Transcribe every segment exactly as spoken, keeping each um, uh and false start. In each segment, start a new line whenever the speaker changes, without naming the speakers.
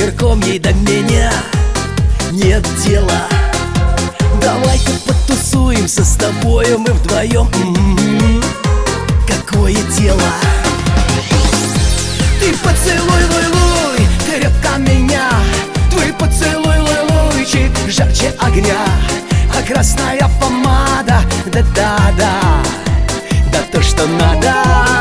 вечерком ей до меня нет дела. Давай-ка потусуемся с тобою мы вдвоем. М-м-м, какое дело? Ты поцелуй, луй, луй, крепко меня. Твой поцелуй, луй, луйчик, жарче огня. А красная помада, да-да-да, да то, что надо.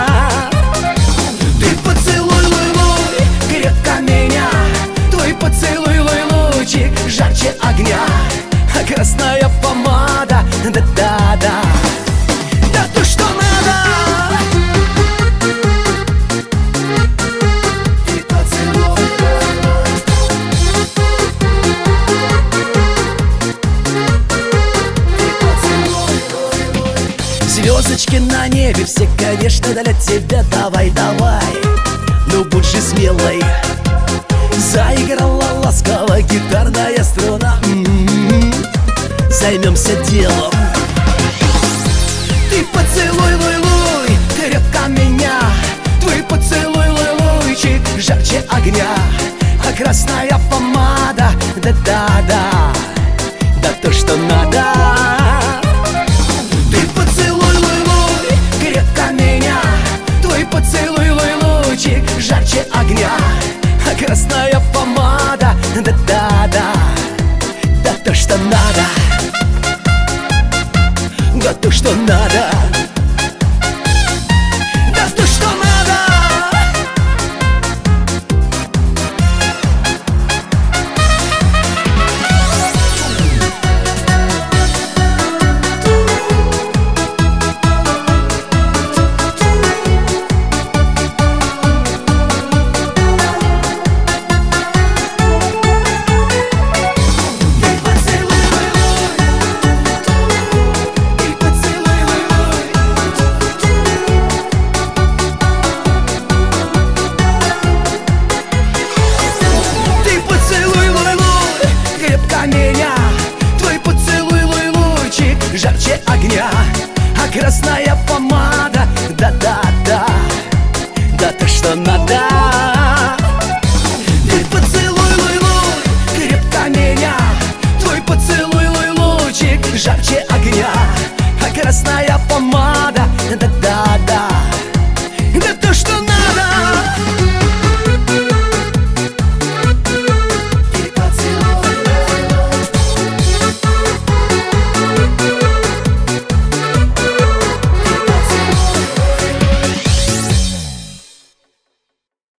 Ты поцелуй, луй, луй, крепко меня. Твой поцелуй, луй, луйчик, жарче огня. А красная помада, да-да-да, да то, что надо. Звездочки на небе все, конечно, для тебя. Давай, давай, ну будь же смелой. Заиграла ласково гитарная струна. М-м-м, займемся делом. Ты поцелуй, луй, луй, крепко меня. Твой поцелуй, луй, луйчик, жарче огня. А красная помада, да-да-да, да то, что надо. Поцелуй, луй, лучик, жарче огня. А красная помада, да-да-да, да то, что надо, да то, что надо, да то, что надо. Жарче огня, а красная помада, да-да-да, да то, что надо. Ты поцелуй, луй, луй, крепко меня. Твой поцелуй, луй, лучик, жарче огня. А красная